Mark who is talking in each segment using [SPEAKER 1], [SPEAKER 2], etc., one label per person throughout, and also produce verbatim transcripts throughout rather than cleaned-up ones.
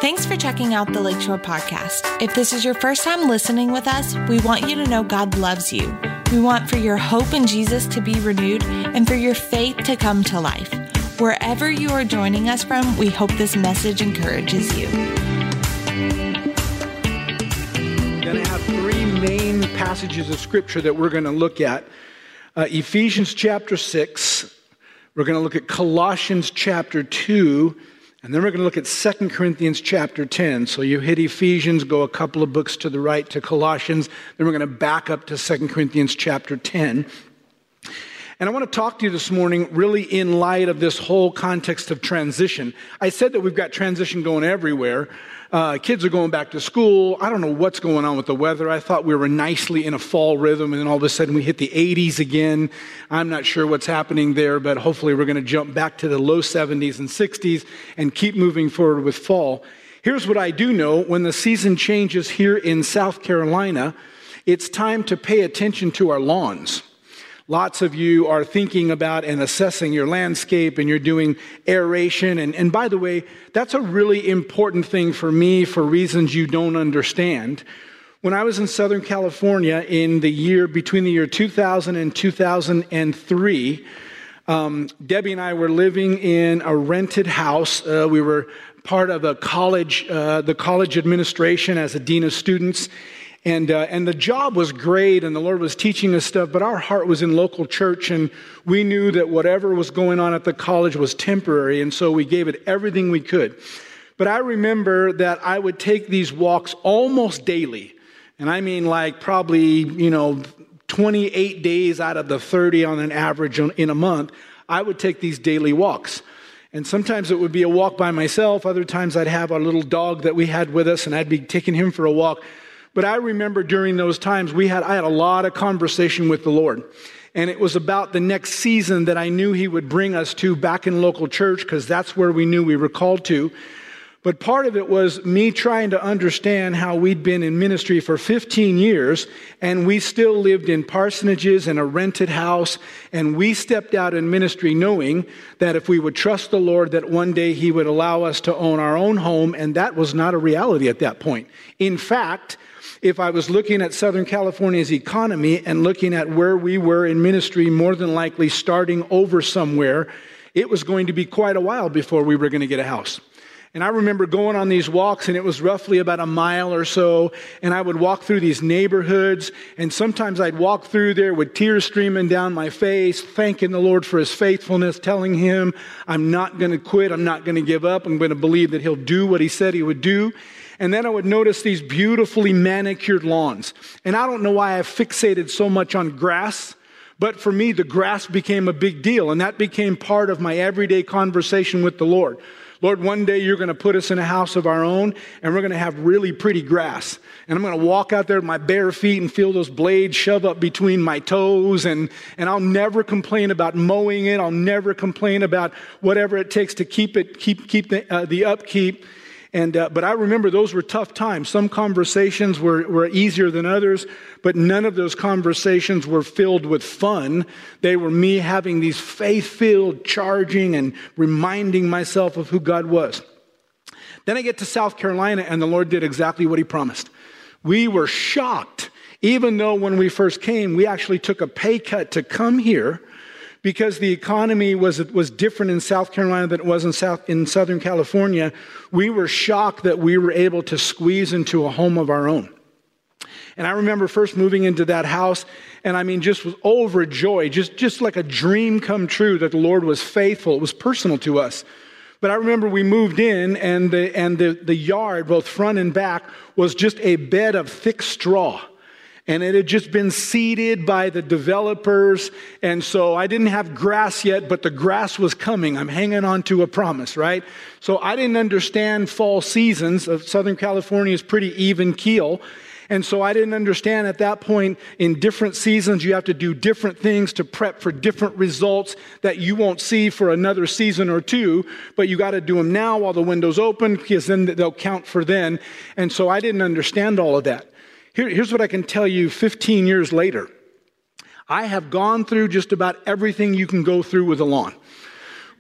[SPEAKER 1] Thanks for checking out the Lakeshore Podcast. If this is your first time listening with us, we want you to know God loves you. We want for your hope in Jesus to be renewed and for your faith to come to life. Wherever you are joining us from, we hope this message encourages you.
[SPEAKER 2] We're going to have three main passages of Scripture that we're going to look at. Uh, Ephesians chapter six, we're going to look at Colossians chapter two, and then we're going to look at Second Corinthians chapter ten. So you hit Ephesians, go a couple of books to the right to Colossians, then we're going to back up to Second Corinthians chapter ten. And I want to talk to you this morning really in light of this whole context of transition. I said that we've got transition going everywhere. Uh, kids are going back to school. I don't know what's going on with the weather. I thought we were nicely in a fall rhythm, and then all of a sudden we hit the eighties again. I'm not sure what's happening there, but hopefully we're going to jump back to the low seventies and sixties and keep moving forward with fall. Here's what I do know. When the season changes here in South Carolina, it's time to pay attention to our lawns. Lots of you are thinking about and assessing your landscape, and you're doing aeration. And, and by the way, that's a really important thing for me for reasons you don't understand. When I was in Southern California in the year, between the year two thousand and two thousand three, um, Debbie and I were living in a rented house. Uh, we were part of a college, uh, the college administration as a dean of students. And uh, and the job was great, and the Lord was teaching us stuff, but our heart was in local church, and we knew that whatever was going on at the college was temporary, and so we gave it everything we could. But I remember that I would take these walks almost daily, and I mean like probably, you know, twenty-eight days out of the thirty on an average in a month, I would take these daily walks. And sometimes it would be a walk by myself, other times I'd have our little dog that we had with us, and I'd be taking him for a walk. But I remember during those times, we had I had a lot of conversation with the Lord. And it was about the next season that I knew He would bring us to back in local church, because that's where we knew we were called to. But part of it was me trying to understand how we'd been in ministry for fifteen years, and we still lived in parsonages in a rented house, and we stepped out in ministry knowing that if we would trust the Lord, that one day He would allow us to own our own home, and that was not a reality at that point. In fact, if I was looking at Southern California's economy and looking at where we were in ministry, more than likely starting over somewhere, it was going to be quite a while before we were going to get a house. And I remember going on these walks, and it was roughly about a mile or so, and I would walk through these neighborhoods, and sometimes I'd walk through there with tears streaming down my face, thanking the Lord for His faithfulness, telling Him, I'm not going to quit, I'm not going to give up, I'm going to believe that He'll do what He said He would do. And then I would notice these beautifully manicured lawns. And I don't know why I fixated so much on grass, but for me, the grass became a big deal. And that became part of my everyday conversation with the Lord. Lord, one day you're going to put us in a house of our own, and we're going to have really pretty grass. And I'm going to walk out there with my bare feet and feel those blades shove up between my toes. And, and I'll never complain about mowing it. I'll never complain about whatever it takes to keep it, keep, keep the, uh, the upkeep. And uh, but I remember those were tough times. Some conversations were, were easier than others, but none of those conversations were filled with fun. They were me having these faith-filled charging and reminding myself of who God was. Then I get to South Carolina, and the Lord did exactly what He promised. We were shocked, even though when we first came, we actually took a pay cut to come here, because the economy was was different in South Carolina than it was in South in Southern California. We were shocked that we were able to squeeze into a home of our own. And I remember first moving into that house, and I mean, just was overjoyed, just, just like a dream come true that the Lord was faithful. It was personal to us. But I remember we moved in, and the and the, the yard, both front and back, was just a bed of thick straw. And it had just been seeded by the developers. And so I didn't have grass yet, but the grass was coming. I'm hanging on to a promise, right? So I didn't understand fall seasons. Of Southern California is pretty even keel. And so I didn't understand at that point, in different seasons, you have to do different things to prep for different results that you won't see for another season or two. But you got to do them now while the window's open, because then they'll count for then. And so I didn't understand all of that. Here, here's what I can tell you fifteen years later. I have gone through just about everything you can go through with a lawn.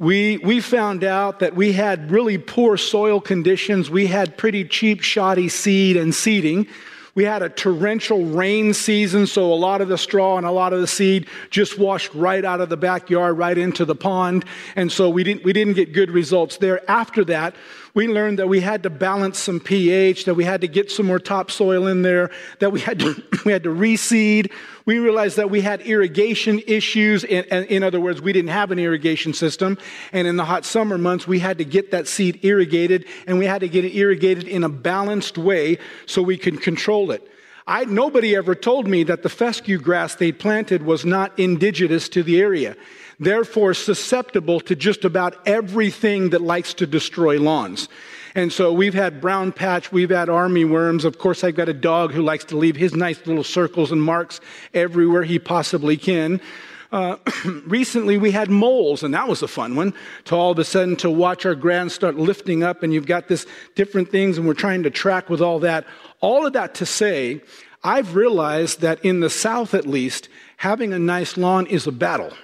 [SPEAKER 2] we we found out that we had really poor soil conditions. We had pretty cheap, shoddy seed and seeding. We had a torrential rain season, so a lot of the straw and a lot of the seed just washed right out of the backyard, right into the pond. And so we didn't we didn't get good results there. After that, we learned that we had to balance some pH, that we had to get some more topsoil in there, that we had to we had to reseed. We realized that we had irrigation issues. In, in other words, we didn't have an irrigation system. And in the hot summer months, we had to get that seed irrigated, and we had to get it irrigated in a balanced way so we could control it. I, nobody ever told me that the fescue grass they planted was not indigenous to the area, therefore susceptible to just about everything that likes to destroy lawns. And so we've had brown patch, we've had army worms. Of course, I've got a dog who likes to leave his nice little circles and marks everywhere he possibly can. Uh, recently, we had moles, and that was a fun one, to all of a sudden to watch our grass start lifting up, and you've got this different things, and we're trying to track with all that. All of that to say, I've realized that in the South, at least, having a nice lawn is a battle.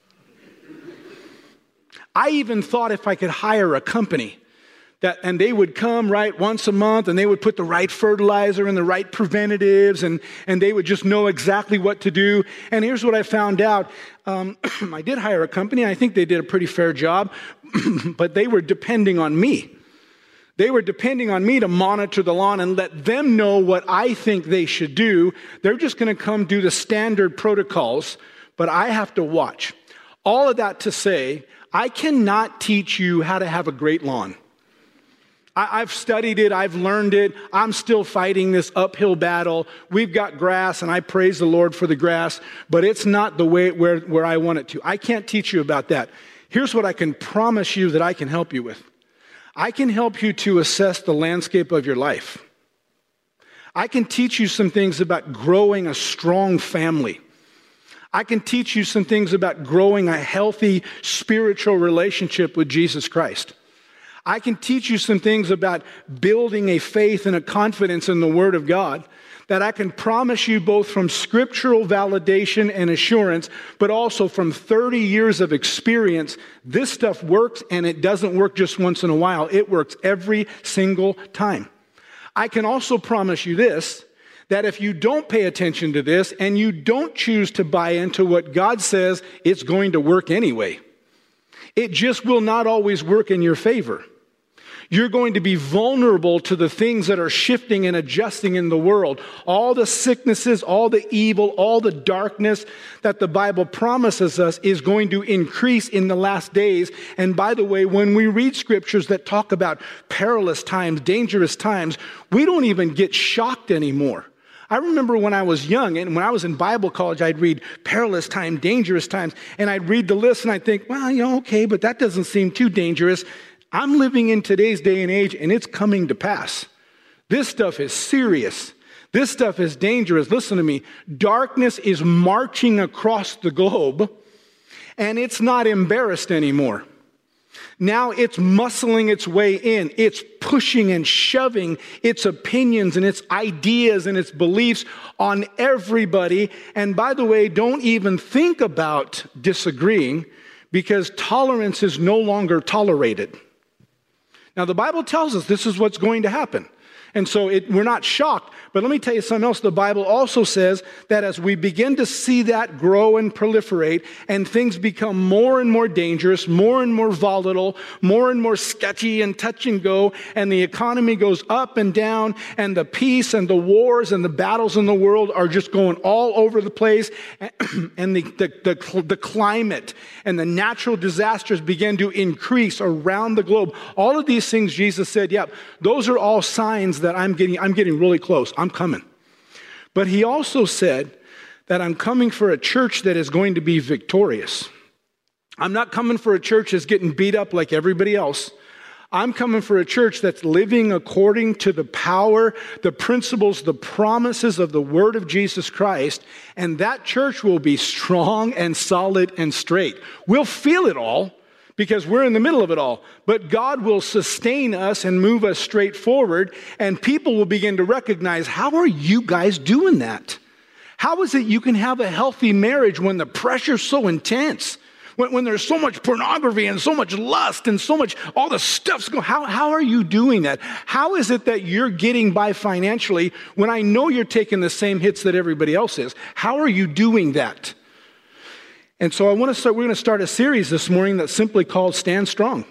[SPEAKER 2] I even thought if I could hire a company, that, and they would come right once a month, and they would put the right fertilizer and the right preventatives, and, and they would just know exactly what to do. And here's what I found out. Um, I did hire a company. I think they did a pretty fair job, but they were depending on me. They were depending on me to monitor the lawn and let them know what I think they should do. They're just going to come do the standard protocols, but I have to watch. All of that to say, I cannot teach you how to have a great lawn. I've studied it. I've learned it. I'm still fighting this uphill battle. We've got grass, and I praise the Lord for the grass, but it's not the way where, where I want it to. I can't teach you about that. Here's what I can promise you that I can help you with. I can help you to assess the landscape of your life. I can teach you some things about growing a strong family. I can teach you some things about growing a healthy spiritual relationship with Jesus Christ. I can teach you some things about building a faith and a confidence in the Word of God that I can promise you both from scriptural validation and assurance, but also from thirty years of experience. This stuff works, and it doesn't work just once in a while. It works every single time. I can also promise you this, that if you don't pay attention to this and you don't choose to buy into what God says, it's going to work anyway. It just will not always work in your favor. You're going to be vulnerable to the things that are shifting and adjusting in the world. All the sicknesses, all the evil, all the darkness that the Bible promises us is going to increase in the last days. And by the way, when we read scriptures that talk about perilous times, dangerous times, we don't even get shocked anymore. I remember when I was young, and when I was in Bible college, I'd read perilous time, dangerous times, and I'd read the list and I'd think, well, you know, okay, but that doesn't seem too dangerous. I'm living in today's day and age, and it's coming to pass. This stuff is serious. This stuff is dangerous. Listen to me. Darkness is marching across the globe, and it's not embarrassed anymore. Now it's muscling its way in. It's pushing and shoving its opinions and its ideas and its beliefs on everybody. And by the way, don't even think about disagreeing, because tolerance is no longer tolerated. Now, the Bible tells us this is what's going to happen. And so it, we're not shocked. But let me tell you something else. The Bible also says that as we begin to see that grow and proliferate, and things become more and more dangerous, more and more volatile, more and more sketchy and touch and go, and the economy goes up and down, and the peace and the wars and the battles in the world are just going all over the place, and the, the, the, the climate and the natural disasters begin to increase around the globe. All of these things, Jesus said, yep, those are all signs that I'm getting, I'm getting really close. I'm coming. But he also said that I'm coming for a church that is going to be victorious. I'm not coming for a church that's getting beat up like everybody else. I'm coming for a church that's living according to the power, the principles, the promises of the Word of Jesus Christ. And that church will be strong and solid and straight. We'll feel it all, because we're in the middle of it all. But God will sustain us and move us straight forward, and people will begin to recognize, how are you guys doing that? How is it you can have a healthy marriage when the pressure's so intense? When, when there's so much pornography and so much lust and so much, all the stuff's going, how, how are you doing that? How is it that you're getting by financially when I know you're taking the same hits that everybody else is? How are you doing that? And so I want to start, we're going to start a series this morning that's simply called Stand Strong.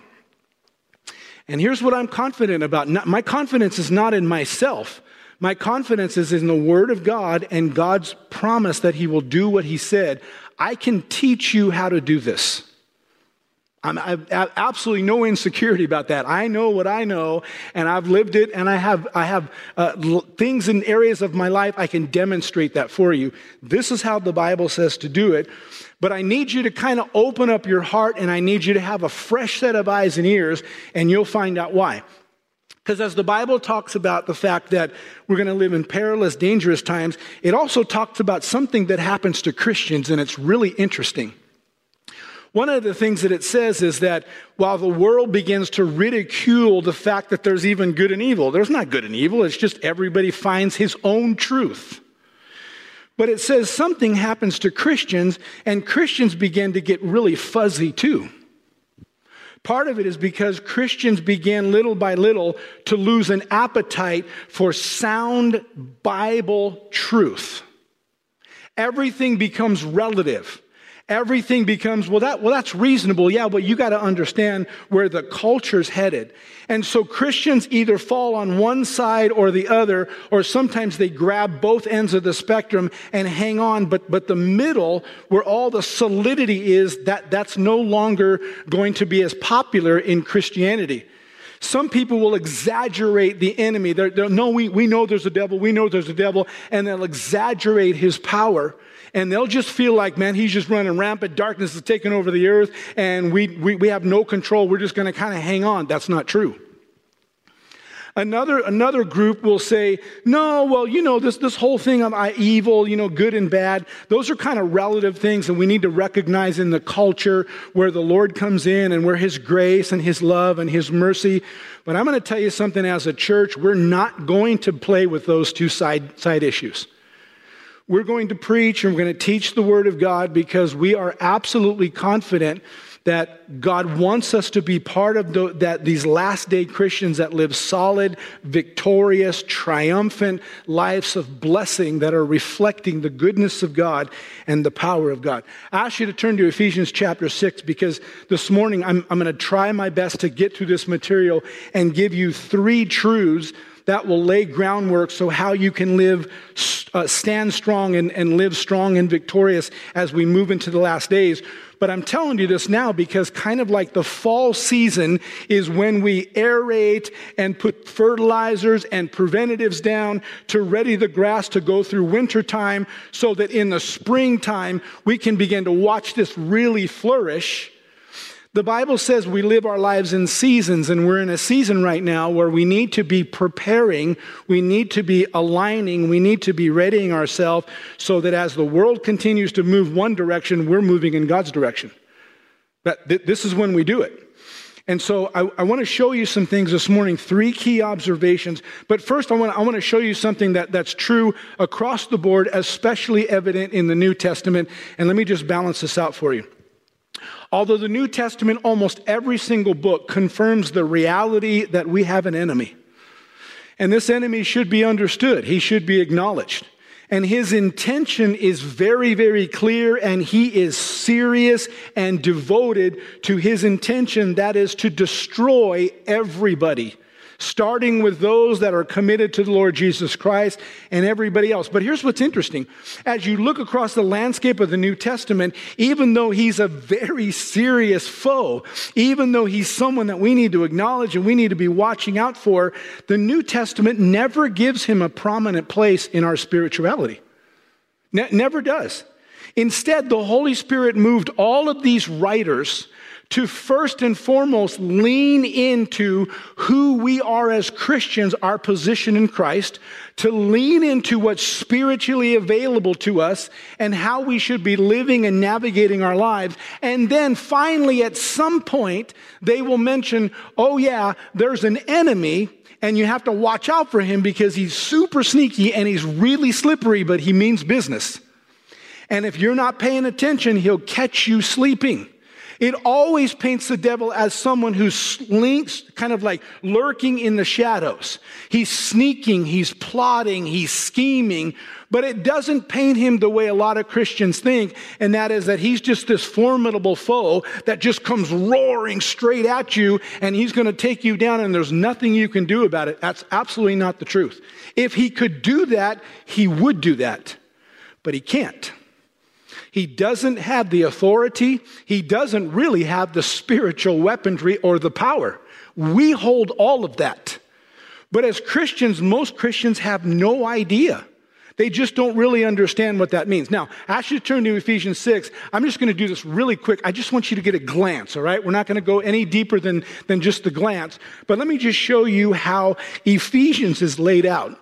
[SPEAKER 2] And here's what I'm confident about. Not, my confidence is not in myself. My confidence is in the Word of God and God's promise that He will do what He said. I can teach you how to do this. I'm, I have absolutely no insecurity about that. I know what I know, and I've lived it, and I have I have uh, l- things in areas of my life I can demonstrate that for you. This is how the Bible says to do it. But I need you to kind of open up your heart, and I need you to have a fresh set of eyes and ears, and you'll find out why. Because as the Bible talks about the fact that we're going to live in perilous, dangerous times, it also talks about something that happens to Christians, and it's really interesting. One of the things that it says is that while the world begins to ridicule the fact that there's even good and evil, there's not good and evil, it's just everybody finds his own truth. But it says something happens to Christians, and Christians begin to get really fuzzy too. Part of it is because Christians began little by little to lose an appetite for sound Bible truth. Everything becomes relative. Everything becomes, well, that well, that's reasonable, yeah, but you got to understand where the culture's headed. And so Christians either fall on one side or the other, or sometimes they grab both ends of the spectrum and hang on, but but the middle, where all the solidity is, that that's no longer going to be as popular in Christianity. Some people will exaggerate the enemy. They're, they're, no, we, we know there's a devil, we know there's a devil, and they'll exaggerate his power. And they'll just feel like, man, he's just running rampant. Darkness is taking over the earth, and we, we, we have no control. We're just going to kind of hang on. That's not true. Another, another group will say, no, well, you know, this, this whole thing of evil, you know, good and bad, those are kind of relative things, and we need to recognize in the culture where the Lord comes in and where His grace and His love and His mercy. But I'm going to tell you something, as a church, we're not going to play with those two side, side issues. We're going to preach and we're going to teach the Word of God because we are absolutely confident that God wants us to be part of the, that these last day Christians that live solid, victorious, triumphant lives of blessing that are reflecting the goodness of God and the power of God. I ask you to turn to Ephesians chapter six, because this morning I'm, I'm going to try my best to get through this material and give you three truths that will lay groundwork so how you can live, uh, stand strong and, and live strong and victorious as we move into the last days. But I'm telling you this now because kind of like the fall season is when we aerate and put fertilizers and preventatives down to ready the grass to go through winter time, so that in the springtime we can begin to watch this really flourish. The Bible says we live our lives in seasons, and we're in a season right now where we need to be preparing, we need to be aligning, we need to be readying ourselves so that as the world continues to move one direction, we're moving in God's direction. But th- this is when we do it. And so I, I want to show you some things this morning, three key observations. But first, I want, I want to show you something that, that's true across the board, especially evident in the New Testament. And let me just balance this out for you. Although the New Testament, almost every single book, confirms the reality that we have an enemy. And this enemy should be understood. He should be acknowledged. And his intention is very, very clear, and he is serious and devoted to his intention, that is to destroy everybody, starting with those that are committed to the Lord Jesus Christ and everybody else. But here's what's interesting. As you look across the landscape of the New Testament, even though he's a very serious foe, even though he's someone that we need to acknowledge and we need to be watching out for, the New Testament never gives him a prominent place in our spirituality. Ne- never does. Instead, the Holy Spirit moved all of these writers to first and foremost lean into who we are as Christians, our position in Christ, to lean into what's spiritually available to us and how we should be living and navigating our lives. And then finally, at some point, they will mention, oh yeah, there's an enemy, and you have to watch out for him because he's super sneaky and he's really slippery, but he means business. And if you're not paying attention, he'll catch you sleeping. It always paints the devil as someone who slinks, kind of like lurking in the shadows. He's sneaking, he's plotting, he's scheming, but it doesn't paint him the way a lot of Christians think, and that is that he's just this formidable foe that just comes roaring straight at you, and he's going to take you down, and there's nothing you can do about it. That's absolutely not the truth. If he could do that, he would do that, but he can't. He doesn't have the authority. He doesn't really have the spiritual weaponry or the power. We hold all of that. But as Christians, most Christians have no idea. They just don't really understand what that means. Now, as you turn to Ephesians six, I'm just going to do this really quick. I just want you to get a glance, all right? We're not going to go any deeper than, than just the glance. But let me just show you how Ephesians is laid out.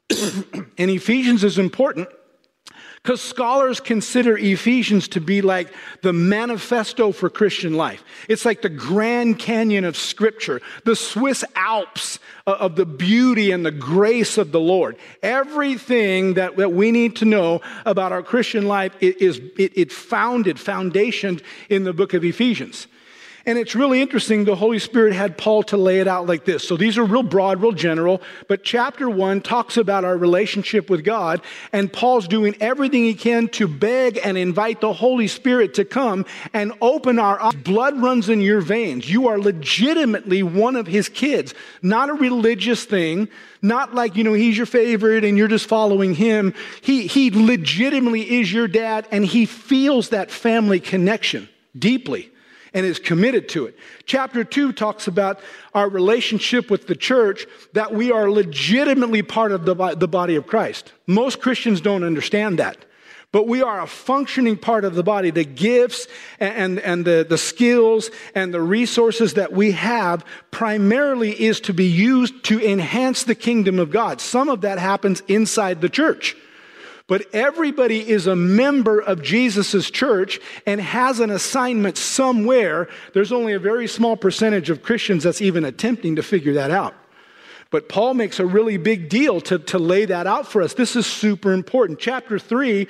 [SPEAKER 2] And Ephesians is important because scholars consider Ephesians to be like the manifesto for Christian life. It's like the Grand Canyon of Scripture, the Swiss Alps of the beauty and the grace of the Lord. Everything that, that we need to know about our Christian life is it, it founded, foundationed in the book of Ephesians. And it's really interesting, the Holy Spirit had Paul to lay it out like this. So these are real broad, real general, but chapter one talks about our relationship with God, and Paul's doing everything he can to beg and invite the Holy Spirit to come and open our eyes. Blood runs in your veins. You are legitimately one of his kids, not a religious thing, not like, you know, he's your favorite and you're just following him. He, he legitimately is your dad, and he feels that family connection deeply and is committed to it. Chapter two talks about our relationship with the church, that we are legitimately part of the, the body of Christ. Most Christians don't understand that. But we are a functioning part of the body. The gifts and, and the, the skills and the resources that we have primarily is to be used to enhance the kingdom of God. Some of that happens inside the church. But everybody is a member of Jesus' church and has an assignment somewhere. There's only a very small percentage of Christians that's even attempting to figure that out. But Paul makes a really big deal to, to lay that out for us. This is super important. Chapter three,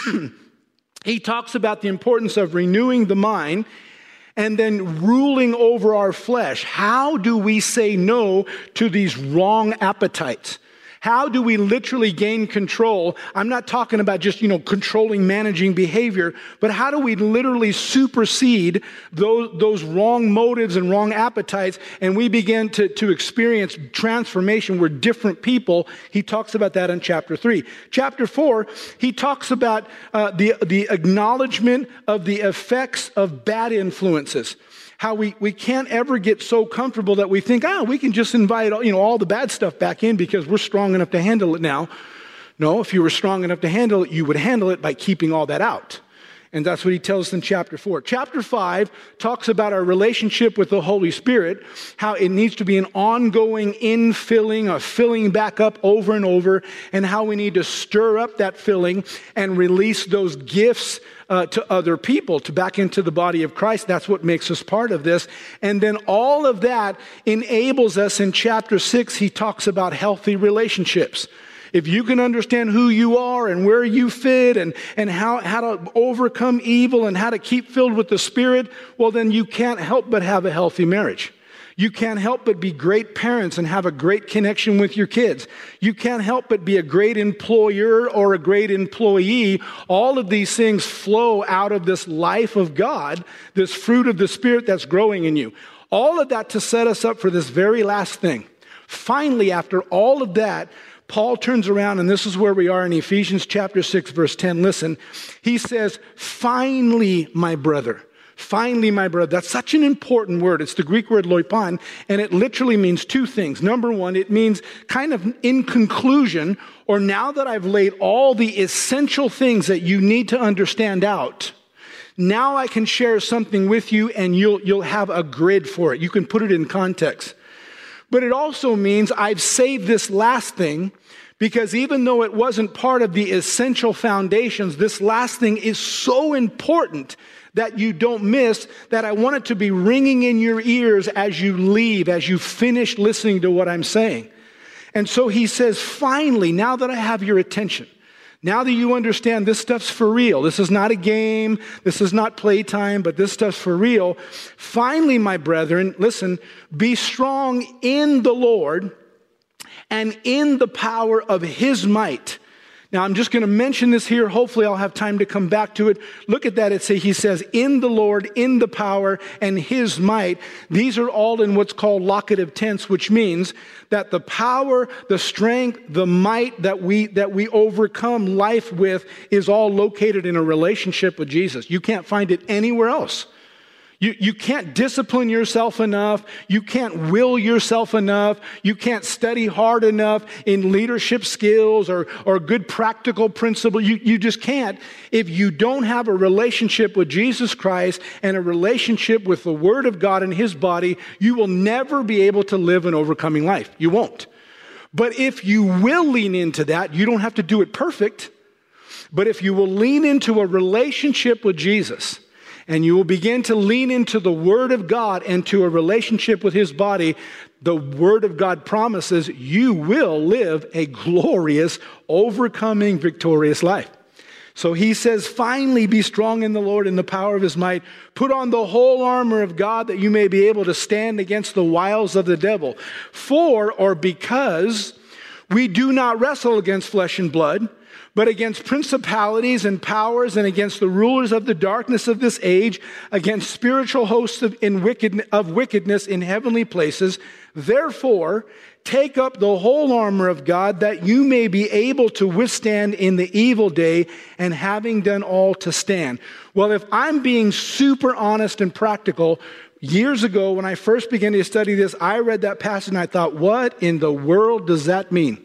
[SPEAKER 2] he talks about the importance of renewing the mind and then ruling over our flesh. How do we say no to these wrong appetites? How do we literally gain control? I'm not talking about just, you know, controlling, managing behavior, but how do we literally supersede those, those wrong motives and wrong appetites, and we begin to, to experience transformation? We're different people. He talks about that in chapter three. Chapter four, he talks about uh, the, the acknowledgement of the effects of bad influences. How we, we can't ever get so comfortable that we think, ah, we can just invite you know all the bad stuff back in because we're strong enough to handle it now. No, if you were strong enough to handle it, you would handle it by keeping all that out. And that's what he tells us in chapter four. Chapter five talks about our relationship with the Holy Spirit, how it needs to be an ongoing infilling, a filling back up over and over, and how we need to stir up that filling and release those gifts uh, to other people, to back into the body of Christ. That's what makes us part of this. And then all of that enables us in chapter six, he talks about healthy relationships. If you can understand who you are and where you fit and, and how, how to overcome evil and how to keep filled with the Spirit, well, then you can't help but have a healthy marriage. You can't help but be great parents and have a great connection with your kids. You can't help but be a great employer or a great employee. All of these things flow out of this life of God, this fruit of the Spirit that's growing in you. All of that to set us up for this very last thing. Finally, after all of that, Paul turns around, and this is where we are in Ephesians chapter six, verse ten. Listen, he says, finally, my brother. Finally, my brother. That's such an important word. It's the Greek word loipon, and it literally means two things. Number one, it means kind of in conclusion, or now that I've laid all the essential things that you need to understand out, now I can share something with you, and you'll, you'll have a grid for it. You can put it in context. But it also means I've saved this last thing because even though it wasn't part of the essential foundations, this last thing is so important that you don't miss, that I want it to be ringing in your ears as you leave, as you finish listening to what I'm saying. And so he says, finally, now that I have your attention, Now that you understand this stuff's for real, this is not a game, this is not playtime, but this stuff's for real. Finally, my brethren, listen, be strong in the Lord and in the power of his might. Now, I'm just going to mention this here. Hopefully, I'll have time to come back to it. Look at that. It says, he says, in the Lord, in the power, and his might. These are all in what's called locative tense, which means that the power, the strength, the might that we that we overcome life with is all located in a relationship with Jesus. You can't find it anywhere else. You, you can't discipline yourself enough. You can't will yourself enough. You can't study hard enough in leadership skills or, or good practical principles. You, you just can't. If you don't have a relationship with Jesus Christ and a relationship with the Word of God and his body, you will never be able to live an overcoming life. You won't. But if you will lean into that, you don't have to do it perfect. But if you will lean into a relationship with Jesus, and you will begin to lean into the Word of God and to a relationship with his body, the Word of God promises you will live a glorious, overcoming, victorious life. So he says, finally be strong in the Lord in the power of his might. Put on the whole armor of God that you may be able to stand against the wiles of the devil. For, or because, we do not wrestle against flesh and blood, but against principalities and powers and against the rulers of the darkness of this age, against spiritual hosts of, in wicked, of wickedness in heavenly places. Therefore, take up the whole armor of God that you may be able to withstand in the evil day, and having done all to stand. Well, if I'm being super honest and practical, years ago when I first began to study this, I read that passage and I thought, what in the world does that mean?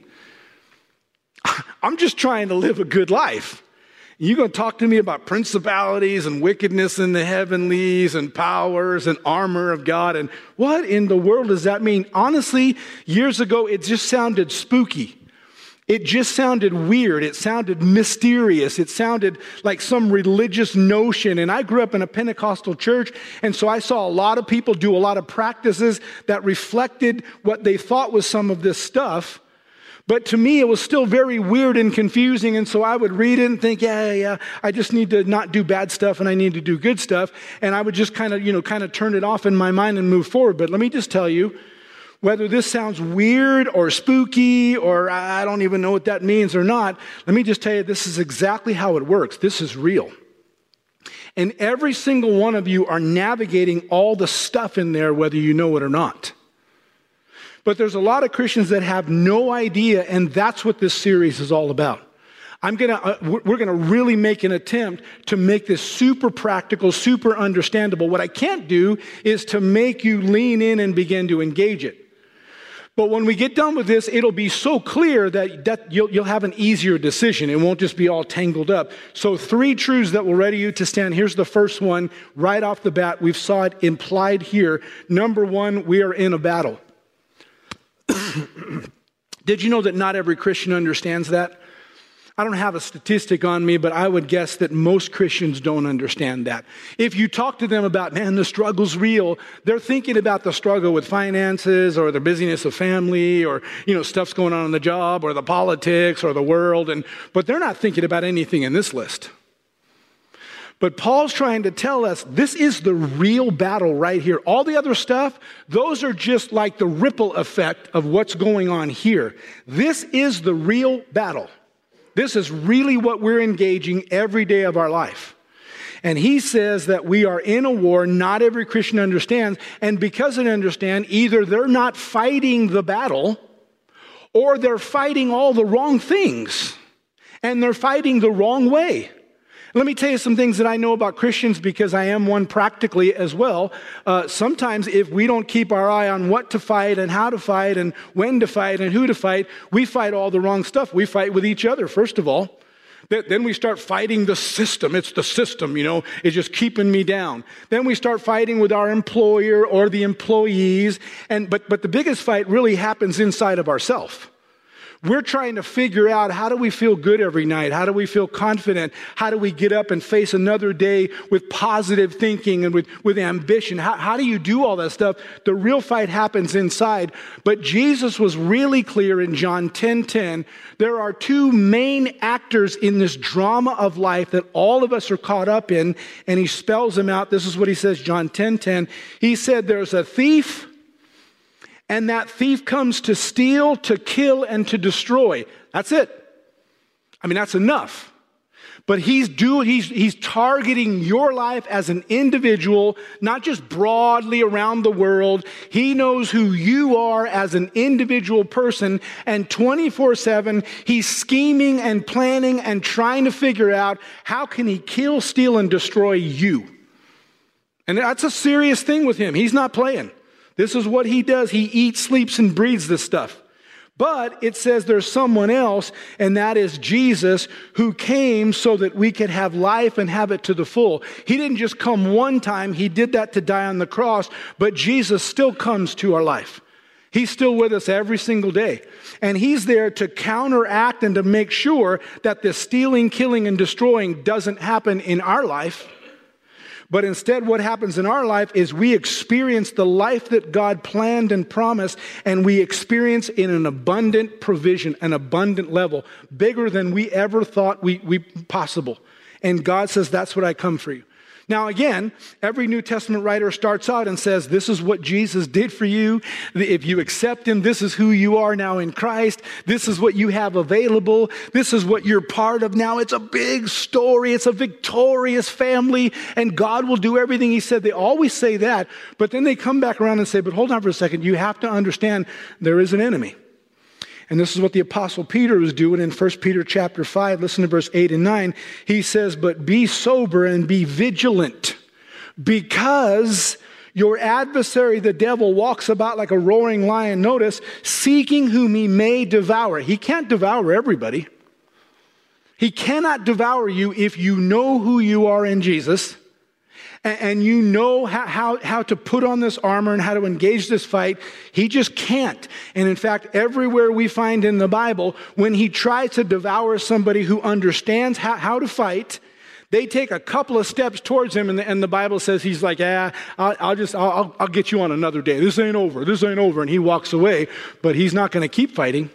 [SPEAKER 2] I'm just trying to live a good life. You're going to talk to me about principalities and wickedness in the heavenlies and powers and armor of God. And what in the world does that mean? Honestly, years ago, it just sounded spooky. It just sounded weird. It sounded mysterious. It sounded like some religious notion. And I grew up in a Pentecostal church, and so I saw a lot of people do a lot of practices that reflected what they thought was some of this stuff. But to me, it was still very weird and confusing, and so I would read it and think, yeah, yeah, yeah, I just need to not do bad stuff and I need to do good stuff, and I would just kind of, you know, kind of turn it off in my mind and move forward. But let me just tell you, whether this sounds weird or spooky or I don't even know what that means or not, let me just tell you, this is exactly how it works. This is real. And every single one of you are navigating all the stuff in there, whether you know it or not. But there's a lot of Christians that have no idea, and that's what this series is all about. I'm gonna, uh, we're gonna really make an attempt to make this super practical, super understandable. What I can't do is to make you lean in and begin to engage it. But when we get done with this, it'll be so clear that, that you'll, you'll have an easier decision. It won't just be all tangled up. So three truths that will ready you to stand. Here's the first one right off the bat. We saw it implied here. Number one, we are in a battle. Did you know that not every Christian understands that? I don't have a statistic on me, but I would guess that most Christians don't understand that. If you talk to them about, man, the struggle's real, they're thinking about the struggle with finances or the busyness of family or, you know, stuff's going on in the job or the politics or the world, and but they're not thinking about anything in this list. But Paul's trying to tell us this is the real battle right here. All the other stuff, those are just like the ripple effect of what's going on here. This is the real battle. This is really what we're engaging every day of our life. And he says that we are in a war not every Christian understands. And because they understand, either they're not fighting the battle or they're fighting all the wrong things. And they're fighting the wrong way. Let me tell you some things that I know about Christians because I am one practically as well. Uh, sometimes if we don't keep our eye on what to fight and how to fight and when to fight and who to fight, we fight all the wrong stuff. We fight with each other, first of all. Then we start fighting the system. It's the system, you know, it's just keeping me down. Then we start fighting with our employer or the employees. And but but the biggest fight really happens inside of ourselves. We're trying to figure out, how do we feel good every night? How do we feel confident? How do we get up and face another day with positive thinking and with, with ambition? How, how do you do all that stuff? The real fight happens inside. But Jesus was really clear in John ten ten. There are two main actors in this drama of life that all of us are caught up in, and he spells them out. This is what he says, John ten ten. He said, there's a thief, and that thief comes to steal, to kill, and to destroy. That's it. I mean, that's enough. But he's doing, he's, he's targeting your life as an individual, not just broadly around the world. He knows who you are as an individual person, and twenty-four seven, he's scheming and planning and trying to figure out, how can he kill, steal, and destroy you? And that's a serious thing with him. He's not playing. This is what he does. He eats, sleeps, and breathes this stuff. But it says there's someone else, and that is Jesus, who came so that we could have life and have it to the full. He didn't just come one time. He did that to die on the cross, but Jesus still comes to our life. He's still with us every single day. And he's there to counteract and to make sure that this stealing, killing, and destroying doesn't happen in our life. But instead, what happens in our life is we experience the life that God planned and promised, and we experience in an abundant provision, an abundant level, bigger than we ever thought we, we possible. And God says, that's what I come for you. Now, again, every New Testament writer starts out and says, this is what Jesus did for you. If you accept him, this is who you are now in Christ. This is what you have available. This is what you're part of now. It's a big story. It's a victorious family, and God will do everything he said. They always say that, but then they come back around and say, but hold on for a second. You have to understand there is an enemy. And this is what the Apostle Peter was doing in First Peter chapter five. Listen to verse eight and nine. He says, but be sober and be vigilant, because your adversary, the devil, walks about like a roaring lion, notice, seeking whom he may devour. He can't devour everybody. He cannot devour you if you know who you are in Jesus, and you know how, how, how to put on this armor and how to engage this fight. He just can't. And in fact, everywhere we find in the Bible, when he tries to devour somebody who understands how, how to fight, they take a couple of steps towards him, and the, and the Bible says he's like, yeah, I'll, I'll just, I'll, I'll get you on another day. This ain't over. This ain't over. And he walks away, but he's not going to keep fighting.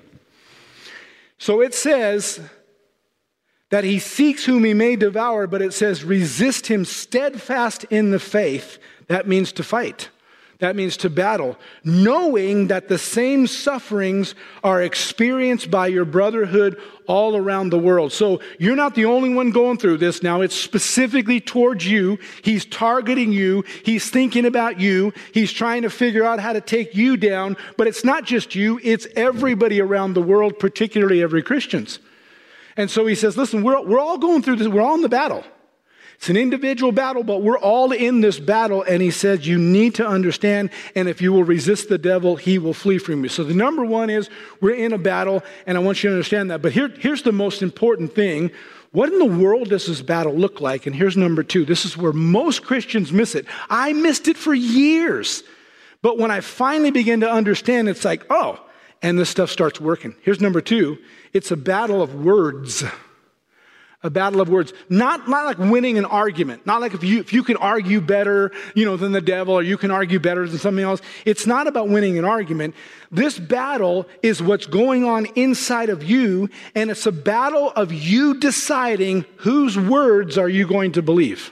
[SPEAKER 2] So it says that he seeks whom he may devour, but it says resist him steadfast in the faith. That means to fight. That means to battle, knowing that the same sufferings are experienced by your brotherhood all around the world. So you're not the only one going through this. Now it's specifically towards you. He's targeting you. He's thinking about you. He's trying to figure out how to take you down. But it's not just you. It's everybody around the world, particularly every Christians. And so he says, listen, we're, we're all going through this. We're all in the battle. It's an individual battle, but we're all in this battle. And he says, you need to understand, and if you will resist the devil, he will flee from you. So the number one is we're in a battle, and I want you to understand that. But here, here's the most important thing. What in the world does this battle look like? And here's number two. This is where most Christians miss it. I missed it for years. But when I finally begin to understand, it's like, oh, and this stuff starts working. Here's number two. It's a battle of words. A battle of words. Not, not like winning an argument. Not like if you, if you can argue better, you know, than the devil, or you can argue better than something else. It's not about winning an argument. This battle is what's going on inside of you, and it's a battle of you deciding whose words are you going to believe.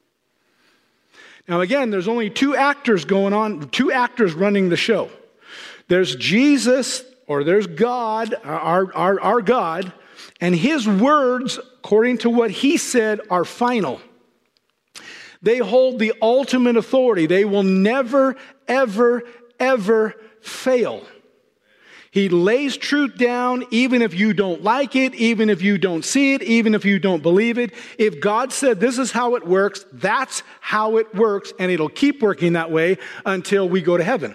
[SPEAKER 2] Now again, there's only two actors going on, two actors running the show. There's Jesus, or there's God, our, our, our God, and his words, according to what he said, are final. They hold the ultimate authority. They will never, ever, ever fail. He lays truth down even if you don't like it, even if you don't see it, even if you don't believe it. If God said this is how it works, that's how it works, and it'll keep working that way until we go to heaven.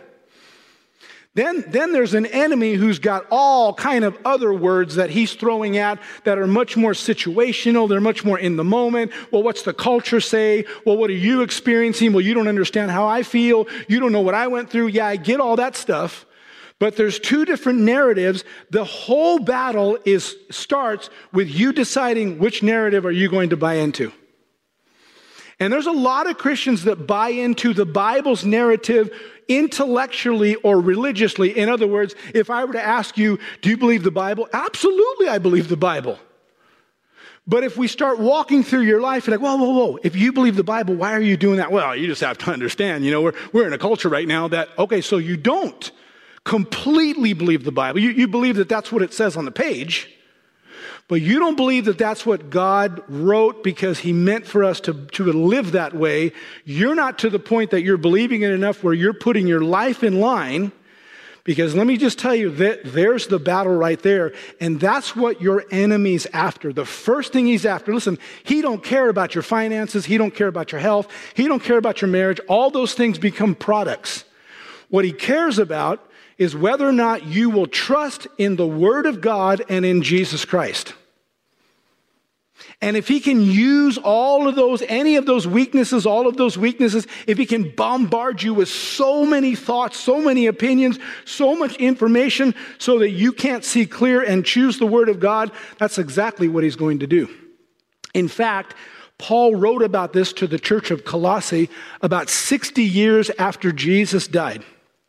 [SPEAKER 2] Then, then there's an enemy who's got all kind of other words that he's throwing at that are much more situational. They're much more in the moment. Well, what's the culture say? Well, what are you experiencing? Well, you don't understand how I feel. You don't know what I went through. Yeah, I get all that stuff. But there's two different narratives. The whole battle is starts with you deciding which narrative are you going to buy into. And there's a lot of Christians that buy into the Bible's narrative intellectually or religiously. In other words, if I were to ask you, do you believe the Bible? Absolutely, I believe the Bible. But if we start walking through your life, you're like, whoa, whoa, whoa, if you believe the Bible, why are you doing that? Well, you just have to understand, you know, we're, we're in a culture right now that, okay, so you don't completely believe the Bible. You, you believe that that's what it says on the page, but you don't believe that that's what God wrote because he meant for us to, to live that way. You're not to the point that you're believing it enough where you're putting your life in line, because let me just tell you that there's the battle right there, and that's what your enemy's after. The first thing he's after, listen, he don't care about your finances, he don't care about your health, he don't care about your marriage. All those things become products. What he cares about is whether or not you will trust in the Word of God and in Jesus Christ. And if he can use all of those, any of those weaknesses, all of those weaknesses, if he can bombard you with so many thoughts, so many opinions, so much information so that you can't see clear and choose the Word of God, that's exactly what he's going to do. In fact, Paul wrote about this to the church of Colossae about sixty years after Jesus died.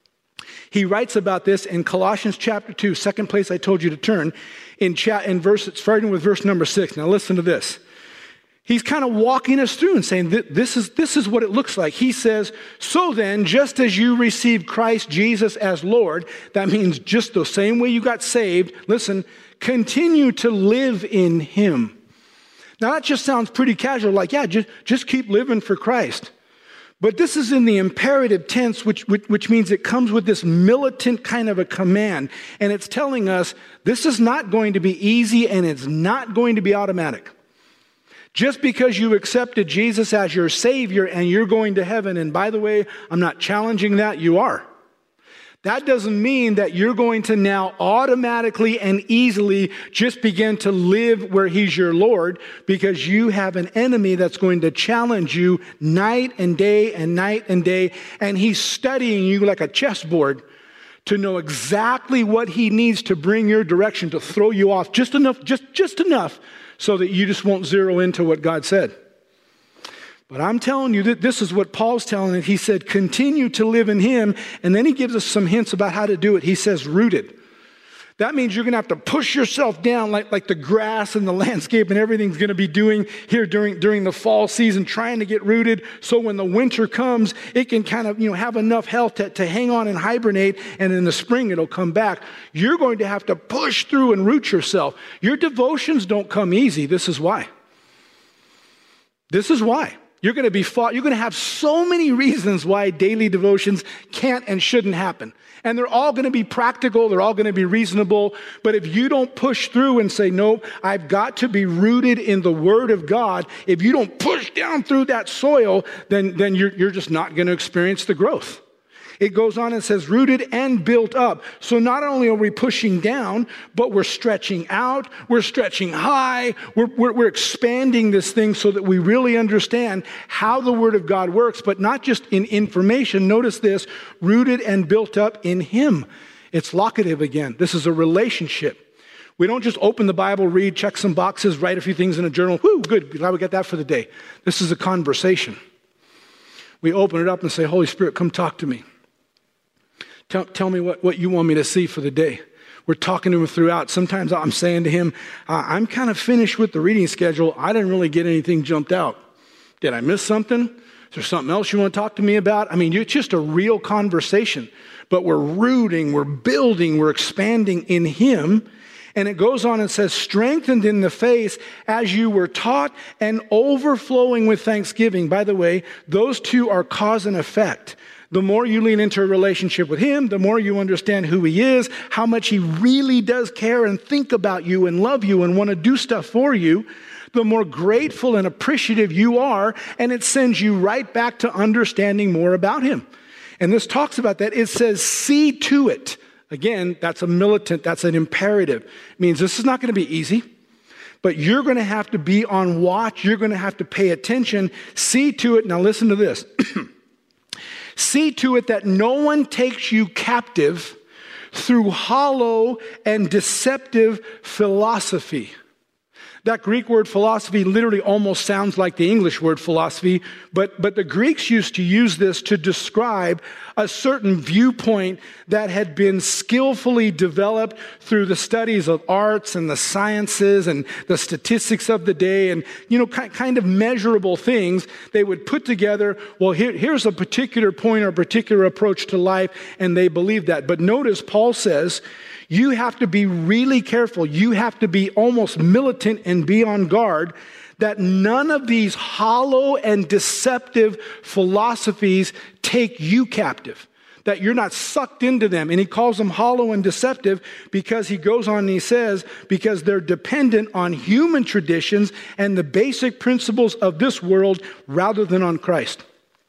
[SPEAKER 2] He writes about this in Colossians chapter two, second place I told you to turn, in chat in verse, starting with verse number six. Now listen to this. He's kind of walking us through and saying, this is, this is what it looks like. He says, so then, just as you received Christ Jesus as Lord, that means just the same way you got saved, listen, continue to live in him. Now that just sounds pretty casual, like, yeah, just, just keep living for Christ. But this is in the imperative tense, which, which, which means it comes with this militant kind of a command. And it's telling us this is not going to be easy and it's not going to be automatic. Just because you accepted Jesus as your Savior and you're going to heaven, and by the way, I'm not challenging that, you are. That doesn't mean that you're going to now automatically and easily just begin to live where he's your Lord, because you have an enemy that's going to challenge you night and day and night and day, and he's studying you like a chessboard to know exactly what he needs to bring your direction, to throw you off just enough, just, just enough so that you just won't zero into what God said. But I'm telling you that this is what Paul's telling us. He said, continue to live in him. And then he gives us some hints about how to do it. He says, rooted. That means you're going to have to push yourself down like, like the grass and the landscape and everything's going to be doing here during, during the fall season, trying to get rooted. So when the winter comes, it can kind of, you know, have enough health to, to hang on and hibernate. And in the spring, it'll come back. You're going to have to push through and root yourself. Your devotions don't come easy. This is why. This is why. You're going to be fought. You're going to have so many reasons why daily devotions can't and shouldn't happen. And they're all going to be practical. They're all going to be reasonable. But if you don't push through and say, no, I've got to be rooted in the Word of God. If you don't push down through that soil, then, then you're, you're just not going to experience the growth. It goes on and says, rooted and built up. So not only are we pushing down, but we're stretching out, we're stretching high, we're, we're, we're expanding this thing so that we really understand how the Word of God works, but not just in information. Notice this, rooted and built up in him. It's locative again. This is a relationship. We don't just open the Bible, read, check some boxes, write a few things in a journal. Whoo, good, glad we got that for the day. This is a conversation. We open it up and say, Holy Spirit, come talk to me. Tell, tell me what, what you want me to see for the day. We're talking to him throughout. Sometimes I'm saying to him, uh, I'm kind of finished with the reading schedule. I didn't really get anything jumped out. Did I miss something? Is there something else you want to talk to me about? I mean, it's just a real conversation. But we're rooting, we're building, we're expanding in him. And it goes on and says, strengthened in the faith as you were taught and overflowing with thanksgiving. By the way, those two are cause and effect. The more you lean into a relationship with him, the more you understand who he is, how much he really does care and think about you and love you and want to do stuff for you, the more grateful and appreciative you are, and it sends you right back to understanding more about him. And this talks about that. It says, see to it. Again, that's a militant, that's an imperative. It means this is not going to be easy, but you're going to have to be on watch. You're going to have to pay attention. See to it. Now listen to this. See to it that no one takes you captive through hollow and deceptive philosophy. That Greek word philosophy literally almost sounds like the English word philosophy, but, but the Greeks used to use this to describe a certain viewpoint that had been skillfully developed through the studies of arts and the sciences and the statistics of the day and, you know, kind of measurable things. They would put together, well, here, here's a particular point or a particular approach to life, and they believe that. But notice Paul says, you have to be really careful. You have to be almost militant and be on guard that none of these hollow and deceptive philosophies take you captive, that you're not sucked into them. And he calls them hollow and deceptive because he goes on and he says, because they're dependent on human traditions and the basic principles of this world rather than on Christ.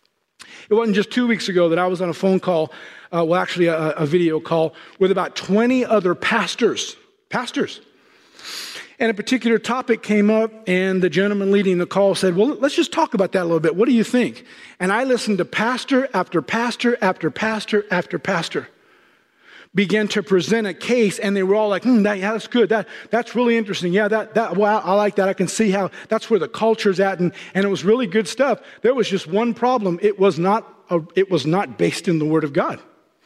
[SPEAKER 2] It wasn't just two weeks ago that I was on a phone call, uh, well, actually a, a video call with about twenty other pastors, pastors. And a particular topic came up, and the gentleman leading the call said, well, let's just talk about that a little bit. What do you think? And I listened to pastor after pastor after pastor after pastor began to present a case, and they were all like, hmm, that, yeah, that's good. That, that's really interesting. Yeah, that, that, well, I like that. I can see how that's where the culture's at, and, and it was really good stuff. There was just one problem. It was not, a, it was not based in the Word of God.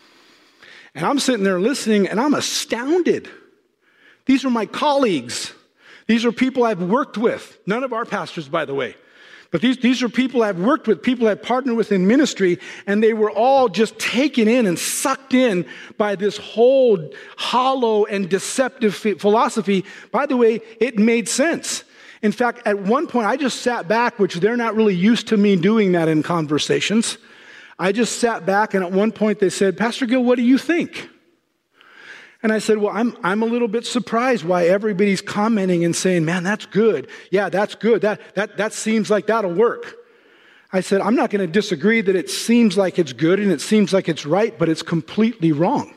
[SPEAKER 2] And I'm sitting there listening, and I'm astounded. These are my colleagues. These are people I've worked with. None of our pastors, by the way. But these, these are people I've worked with, people I've partnered with in ministry, and they were all just taken in and sucked in by this whole hollow and deceptive philosophy. By the way, it made sense. In fact, at one point, I just sat back, which they're not really used to me doing that in conversations. I just sat back, and at one point they said, Pastor Gill, what do you think? And I said, well, I'm I'm a little bit surprised why everybody's commenting and saying, man, that's good. Yeah, that's good. That that that seems like that'll work. I said, I'm not going to disagree that it seems like it's good and it seems like it's right, but it's completely wrong.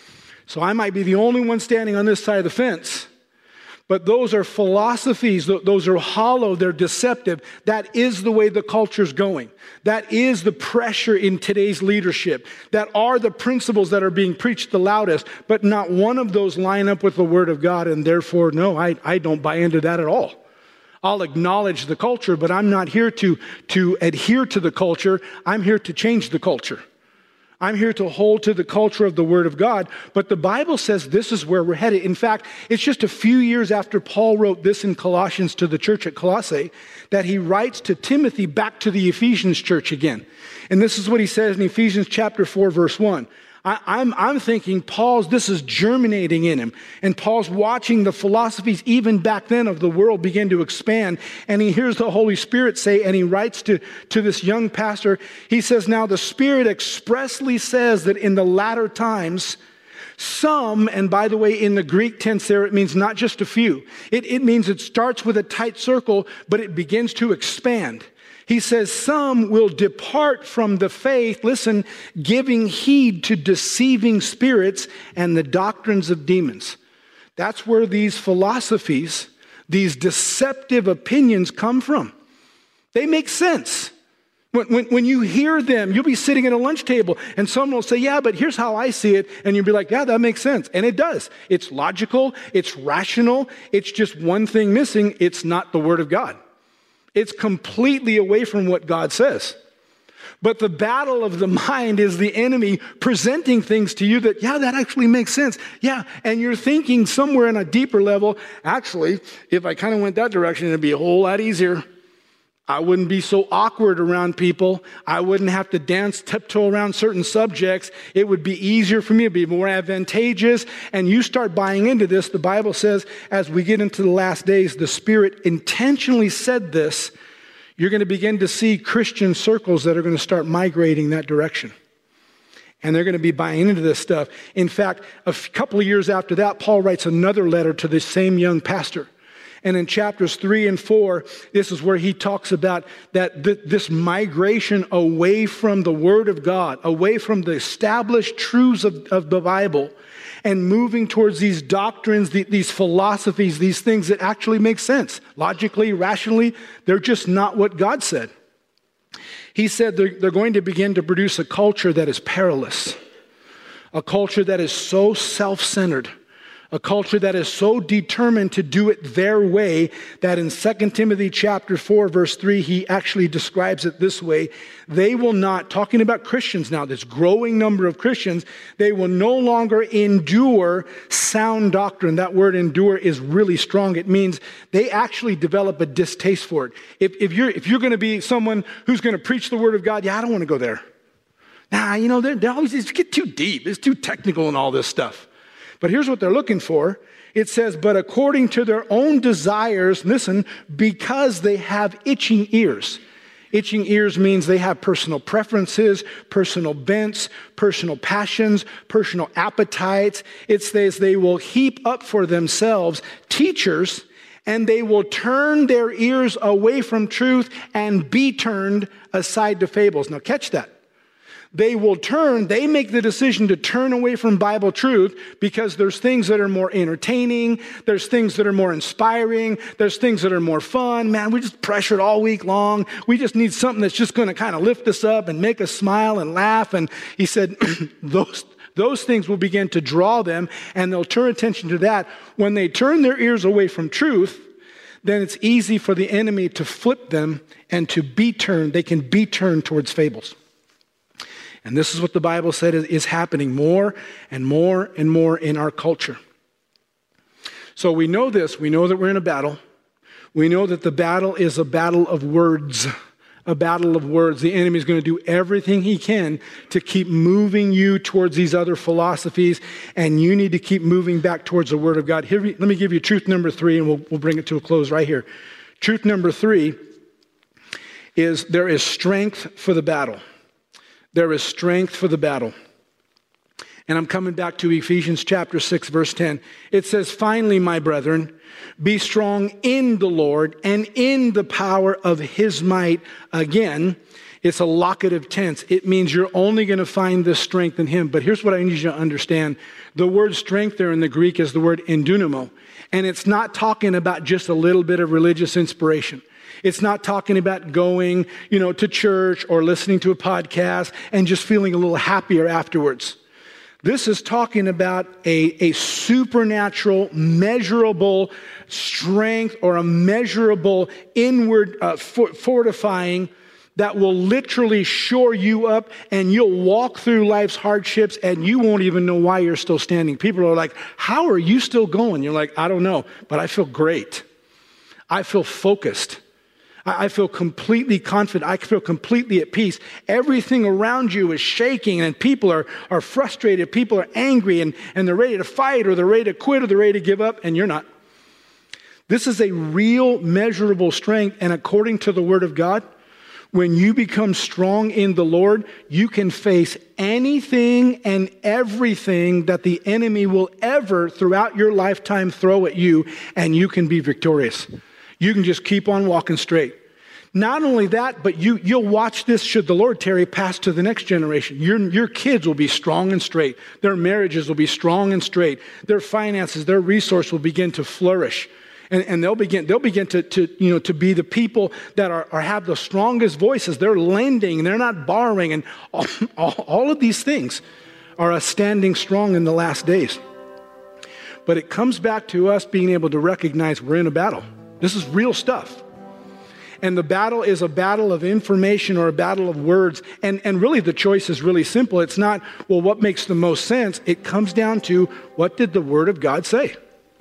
[SPEAKER 2] So I might be the only one standing on this side of the fence. But those are philosophies, those are hollow, they're deceptive. That is the way the culture's going. That is the pressure in today's leadership. That are the principles that are being preached the loudest, but not one of those line up with the Word of God, and therefore, no, I, I don't buy into that at all. I'll acknowledge the culture, but I'm not here to, to adhere to the culture. I'm here to change the culture. I'm here to hold to the culture of the Word of God, but the Bible says this is where we're headed. In fact, it's just a few years after Paul wrote this in Colossians to the church at Colossae that he writes to Timothy back to the Ephesians church again. And this is what he says in Ephesians chapter four, verse one. I, I'm, I'm thinking Paul's, this is germinating in him. And Paul's watching the philosophies even back then of the world begin to expand. And he hears the Holy Spirit say, and he writes to, to this young pastor, he says, now the Spirit expressly says that in the latter times, some, and by the way, in the Greek tense there, it means not just a few. It, it means it starts with a tight circle, but it begins to expand. He says, some will depart from the faith, listen, giving heed to deceiving spirits and the doctrines of demons. That's where these philosophies, these deceptive opinions come from. They make sense. When, when, when you hear them, you'll be sitting at a lunch table and someone will say, yeah, but here's how I see it. And you'll be like, yeah, that makes sense. And it does. It's logical. It's rational. It's just one thing missing. It's not the Word of God. It's completely away from what God says. But the battle of the mind is the enemy presenting things to you that, yeah, that actually makes sense. Yeah, and you're thinking somewhere on a deeper level, actually, if I kind of went that direction, it'd be a whole lot easier. I wouldn't be so awkward around people. I wouldn't have to dance tiptoe around certain subjects. It would be easier for me. It'd be more advantageous. And you start buying into this. The Bible says, as we get into the last days, the Spirit intentionally said this. You're going to begin to see Christian circles that are going to start migrating that direction. And they're going to be buying into this stuff. In fact, a couple of years after that, Paul writes another letter to this same young pastor. And in chapters three and four, this is where he talks about that th- this migration away from the Word of God, away from the established truths of, of the Bible, and moving towards these doctrines, the, these philosophies, these things that actually make sense. Logically, rationally, they're just not what God said. He said they're, they're going to begin to produce a culture that is perilous. a culture that is so self-centered, a culture that is so determined to do it their way that in Second Timothy chapter four, verse three, he actually describes it this way. They will not, talking about Christians now, this growing number of Christians, they will no longer endure sound doctrine. That word endure is really strong. It means they actually develop a distaste for it. If, if you're, if you're going to be someone who's going to preach the word of God, yeah, I don't want to go there. Nah, you know, they're, they're always, it's get too deep. It's too technical and all this stuff. But here's what they're looking for. It says, but according to their own desires, listen, because they have itching ears. Itching ears means they have personal preferences, personal bents, personal passions, personal appetites. It says they will heap up for themselves teachers, and they will turn their ears away from truth and be turned aside to fables. Now catch that. They will turn, they make the decision to turn away from Bible truth because there's things that are more entertaining, there's things that are more inspiring, there's things that are more fun. Man, we just pressured all week long. We just need something that's just going to kind of lift us up and make us smile and laugh. And he said, those, those things will begin to draw them and they'll turn attention to that. When they turn their ears away from truth, then it's easy for the enemy to flip them and to be turned. They can be turned towards fables. And this is what the Bible said is happening more and more and more in our culture. So we know this. We know that we're in a battle. We know that the battle is a battle of words. A battle of words. The enemy is going to do everything he can to keep moving you towards these other philosophies, and you need to keep moving back towards the Word of God. Here, let me give you truth number three, and we'll, we'll bring it to a close right here. Truth number three is there is strength for the battle. There is strength for the battle. And I'm coming back to Ephesians chapter six, verse ten. It says, finally, my brethren, be strong in the Lord and in the power of his might. Again, it's a locative tense. It means you're only going to find this strength in him. But here's what I need you to understand. The word strength there in the Greek is the word endunamo. And it's not talking about just a little bit of religious inspiration. It's not talking about going, you know, to church or listening to a podcast and just feeling a little happier afterwards. This is talking about a, a supernatural, measurable strength or a measurable inward uh, for, fortifying that will literally shore you up, and you'll walk through life's hardships and you won't even know why you're still standing. People are like, how are you still going? You're like, I don't know, but I feel great. I feel focused. I feel completely confident. I feel completely at peace. Everything around you is shaking and people are, are frustrated. People are angry and, and they're ready to fight or they're ready to quit or they're ready to give up, and you're not. This is a real measurable strength, and according to the Word of God, when you become strong in the Lord, you can face anything and everything that the enemy will ever throughout your lifetime throw at you, and you can be victorious. You can just keep on walking straight. Not only that, but you, you'll watch this, should the Lord tarry, pass to the next generation. Your, your kids will be strong and straight. Their marriages will be strong and straight. Their finances, their resource will begin to flourish. And, and they'll begin, they'll begin to, to, you know, to be the people that are, are have the strongest voices. They're lending, they're not borrowing. And all, all, all of these things are us standing strong in the last days. But it comes back to us being able to recognize we're in a battle. This is real stuff. And the battle is a battle of information or a battle of words. And, and really the choice is really simple. It's not, well, what makes the most sense? It comes down to, what did the Word of God say?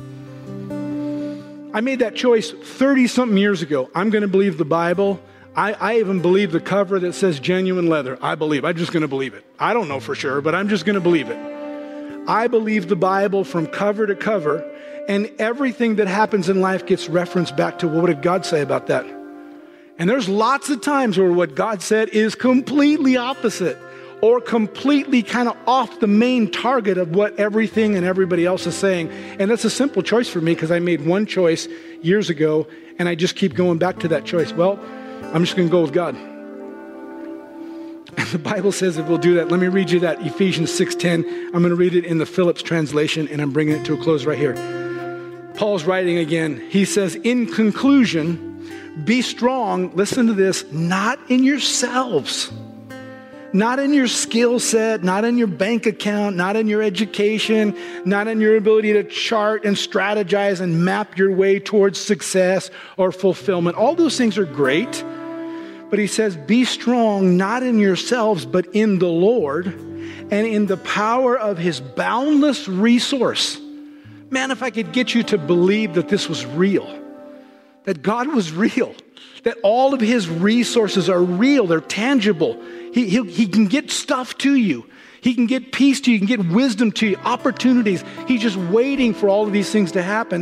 [SPEAKER 2] I made that choice thirty-something years ago. I'm going to believe the Bible. I, I even believe the cover that says genuine leather. I believe. I'm just going to believe it. I don't know for sure, but I'm just going to believe it. I believe the Bible from cover to cover. And everything that happens in life gets referenced back to, well, what did God say about that? And there's lots of times where what God said is completely opposite or completely kind of off the main target of what everything and everybody else is saying. And that's a simple choice for me because I made one choice years ago and I just keep going back to that choice. Well, I'm just going to go with God. And the Bible says if we'll do that, let me read you that Ephesians six ten. I'm going to read it in the Phillips translation and I'm bringing it to a close right here. Paul's writing again. He says, in conclusion, be strong, listen to this, not in yourselves, Not in your skill set, not in your bank account, not in your education, not in your ability to chart and strategize and map your way towards success or fulfillment. All those things are great. But he says, be strong, not in yourselves, but in the Lord and in the power of his boundless resource. Man, if I could get you to believe that this was real, that God was real, that all of his resources are real, they're tangible. He, he, he can get stuff to you. He can get peace to you. He can get wisdom to you, opportunities. He's just waiting for all of these things to happen.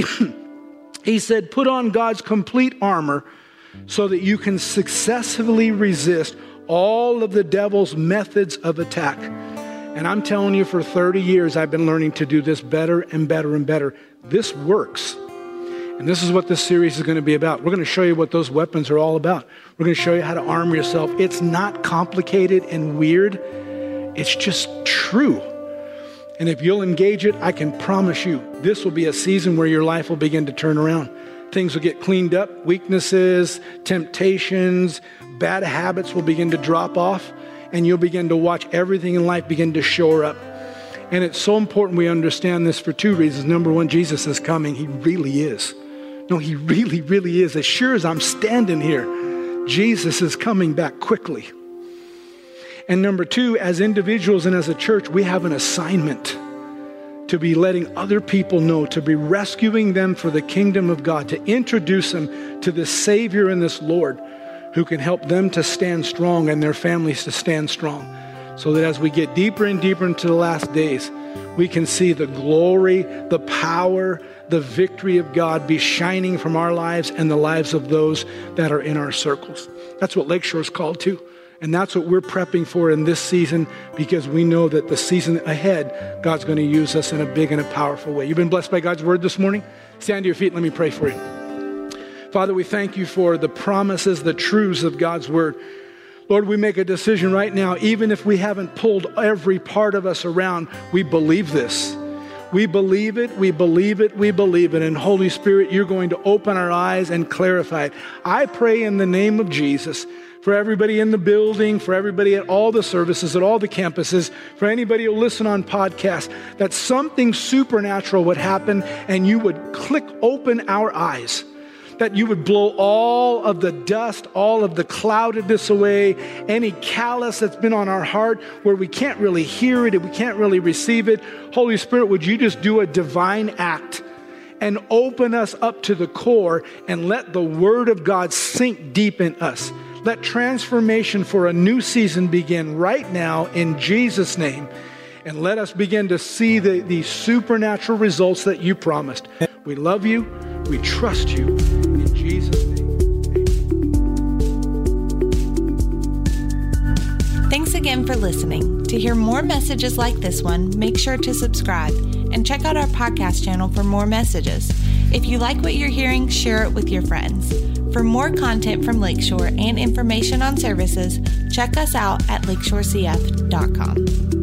[SPEAKER 2] He said, put on God's complete armor so that you can successfully resist all of the devil's methods of attack. And I'm telling you, for thirty years, I've been learning to do this better and better and better. This works. And this is what this series is going to be about. We're going to show you what those weapons are all about. We're going to show you how to arm yourself. It's not complicated and weird. It's just true. And if you'll engage it, I can promise you, this will be a season where your life will begin to turn around. Things will get cleaned up. Weaknesses, temptations, bad habits will begin to drop off. And you'll begin to watch everything in life begin to shore up. And it's so important we understand this for two reasons. Number one, Jesus is coming. He really is. No, he really, really is. As sure as I'm standing here, Jesus is coming back quickly. And number two, as individuals and as a church, we have an assignment to be letting other people know, to be rescuing them for the kingdom of God, to introduce them to this Savior and this Lord who can help them to stand strong and their families to stand strong. So that as we get deeper and deeper into the last days, we can see the glory, the power, the victory of God be shining from our lives and the lives of those that are in our circles. That's what Lakeshore is called to. And that's what we're prepping for in this season, because we know that the season ahead, God's going to use us in a big and a powerful way. You've been blessed by God's word this morning? Stand to your feet and let me pray for you. Father, we thank you for the promises, the truths of God's word. Lord, we make a decision right now, even if we haven't pulled every part of us around, we believe this. We believe it, we believe it, we believe it. And Holy Spirit, you're going to open our eyes and clarify it. I pray in the name of Jesus for everybody in the building, for everybody at all the services, at all the campuses, for anybody who listen on podcasts, that something supernatural would happen and you would click open our eyes. That you would blow all of the dust, all of the cloudedness away, any callous that's been on our heart where we can't really hear it and we can't really receive it. Holy Spirit, would you just do a divine act and open us up to the core and let the word of God sink deep in us. Let transformation for a new season begin right now in Jesus' name. And let us begin to see the, the supernatural results that you promised. We love you. We trust you. In Jesus' name. Amen.
[SPEAKER 1] Thanks again for listening. To hear more messages like this one, make sure to subscribe and check out our podcast channel for more messages. If you like what you're hearing, share it with your friends. For more content from Lakeshore and information on services, check us out at lakeshore c f dot com.